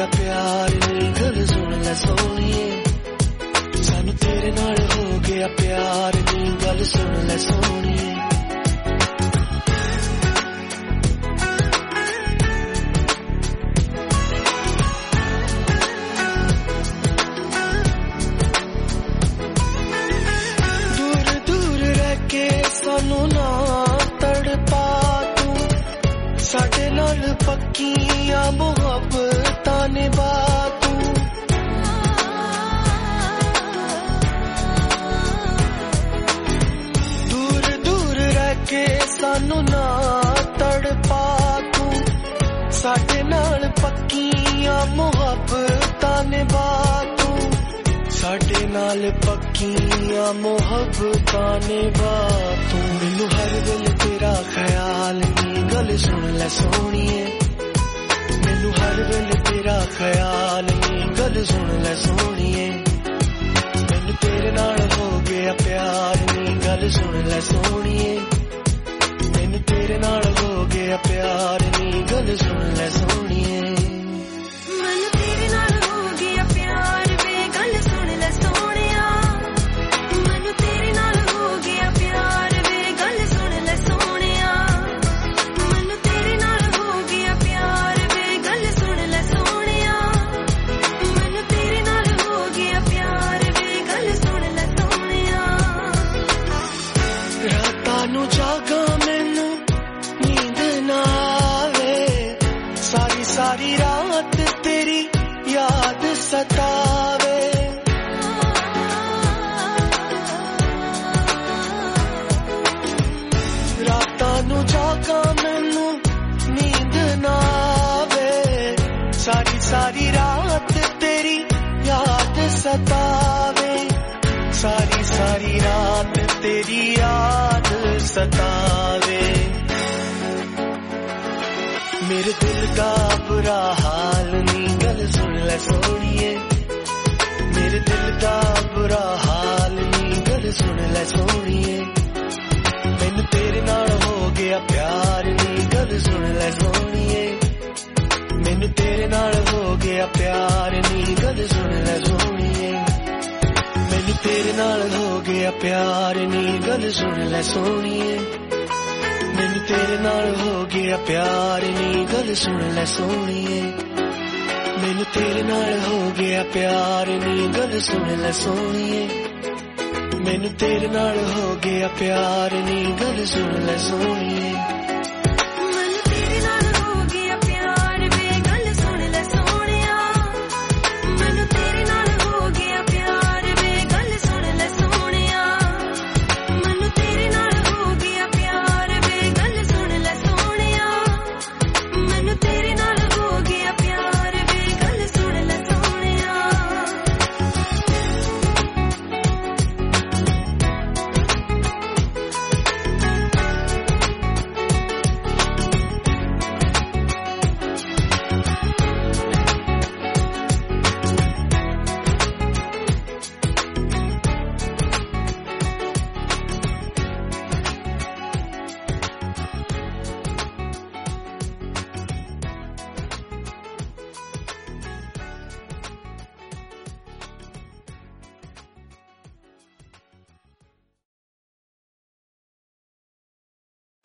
ਗਿਆ ਪਿਆਰ ਨੀ ਗੱਲ ਸੁਣ ਲੈ ਸੋਹਣੀਏ ਸਾਨੂੰ ਤੇਰੇ ਨਾਲ ਹੋ ਗਿਆ ਪਿਆਰ ਨੀ ਗੱਲ ਸੁਣ ਲੈ ਸੋਹਣੀਏ ਦੂਰ ਦੂਰ ਰਹਿ ਕੇ ਸਾਨੂੰ ਨਾ ਤੜਪਾ ਤੂੰ ਸਾਡੇ ਨਾਲ ਪੱਕੀਆਂ ਮੁਹੱਬਤਾਂ ਨਿਭਾ ਤੂੰ ਦੂਰ ਦੂਰ ਰਹਿ ਕੇ ਸਾਨੂੰ ਨਾ ਤੜਪਾ ਤੂੰ ਸਾਡੇ ਨਾਲ ਪੱਕੀਆਂ ਮੁਹੱਬਤਾਂ ਨਿਭਾ ਤੂੰ ਸਾਡੇ ਨਾਲ ਪੱਕੀਆਂ ਮੁਹੱਬਤਾਂ ਨਿਭਾ ਤੂੰ ਮੈਨੂੰ ਹਰ ਵੇਲੇ ਤੇਰਾ ਖਿਆਲ ਨੀ ਗੱਲ ਸੁਣ ਲੈ ਸੋਹਣੀਏ ਮੈਨੂੰ ਹਰ ਵੇਲੇ ਤੇਰਾ ਖਿਆਲ ਨੀ ਗੱਲ ਸੁਣ ਲੈ ਸੋਹਣੀਏ ਮੈਨੂੰ ਤੇਰੇ ਨਾਲ ਹੋ ਗਿਆ ਪਿਆਰ ਨੀ ਗੱਲ ਸੁਣ ਲੈ ਸੋਹਣੀਏ ਮੈਨੂੰ ਤੇਰੇ ਨਾਲ ਹੋ ਗਿਆ ਪਿਆਰ ਨੀ ਗੱਲ ਸੁਣ ਲੈ ਸੋਹਣੀਏ ਮੈਨੂੰ ਤੇਰੇ ਨਾਲ ਹੋ ਗਿਆ ਪਿਆਰ ਵੇ ਗੱਲ ਸੁਣ ਲੈ ਸੋਹਣਿਆ ਮੈਨੂੰ ਤੇਰੇ ਨਾਲ ਹੋ ਗਿਆ ਪਿਆਰ ਵੇ ਗੱਲ ਸੁਣ ਲੈ ਸੋਹਣਿਆ ਮੈਨੂੰ ਤੇਰੇ ਨਾਲ ਹੋ ਗਿਆ ਪਿਆਰ ਵੇ ਗੱਲ ਸੁਣ ਲੈ ਸੋਹਣਿਆ ਮੈਨੂੰ ਤੇਰੇ ਨਾਲ ਹੋ ਗਿਆ ਪਿਆਰ ਵੇ ਗੱਲ ਸੁਣ ਲੈ ਸੋਹਣਿਆ ਰਾਤਾਂ ਨੂੰ ਜਾਗਾ ਮੈਨੂੰ ਨੀਂਦ ਨਾ ਆਵੇ ਸਾਰੀ ਸਾਰੀ ਰਾਤ ਤੇਰੀ ਯਾਦ ਸਤਾਵੇ ਰਾਤਾਂ ਨੂੰ ਜਾਗਾ ਮੈਨੂੰ ਨੀਂਦ ਨਾ ਆਵੇ ਸਾਰੀ ਸਾਰੀ ਰਾਤ ਤੇਰੀ ਯਾਦ ਸਤਾਵੇ ਸਾਰੀ ਸਾਰੀ ਰਾਤ ਤੇਰੀ ਯਾਦ ਸਤਾਵੇ ਮੇਰੇ ਦਿਲ ਦਾ ਬੁਰਾ ਹਾਲ ਨੀ ਗੱਲ ਸੁਣ ਲੈ ਸੋਹਣੀਏ ਮੇਰੇ ਦਿਲ ਦਾ ਬੁਰਾ ਹਾਲ ਨੀ ਗੱਲ ਸੁਣ ਲੈ ਸੋਹਣੀਏ ਮੈਨੂੰ ਤੇਰੇ ਨਾਲ ਹੋ ਗਿਆ ਪਿਆਰ ਨੀ ਗੱਲ ਸੁਣ ਲੈ ਸੋਹਣੀਏ ਮੈਨੂੰ ਤੇਰੇ ਨਾਲ ਹੋ ਗਿਆ ਪਿਆਰ ਨੀ ਗੱਲ ਸੁਣ ਲੈ ਸੋਹਣੀਏ ਮੈਨੂੰ ਤੇਰੇ ਨਾਲ ਹੋ ਗਿਆ ਪਿਆਰ ਨੀ ਗੱਲ ਸੁਣ ਲੈ ਸੋਹਣੀਏ ਮੈਨੂੰ ਤੇਰੇ ਨਾਲ ਹੋ ਗਿਆ ਪਿਆਰ ਨੀ ਗੱਲ ਸੁਣ ਲੈ ਸੋਹਣੀਏ ਮੈਨੂੰ ਤੇਰੇ ਨਾਲ ਹੋ ਗਿਆ ਪਿਆਰ ਨੀ ਗੱਲ ਸੁਣ ਲੈ ਸੋਹਣੀਏ ਮੈਨੂੰ ਤੇਰੇ ਨਾਲ ਹੋ ਗਿਆ ਪਿਆਰ ਨੀ ਗੱਲ ਸੁਣ ਲੈ ਸੋਹਣੀਏ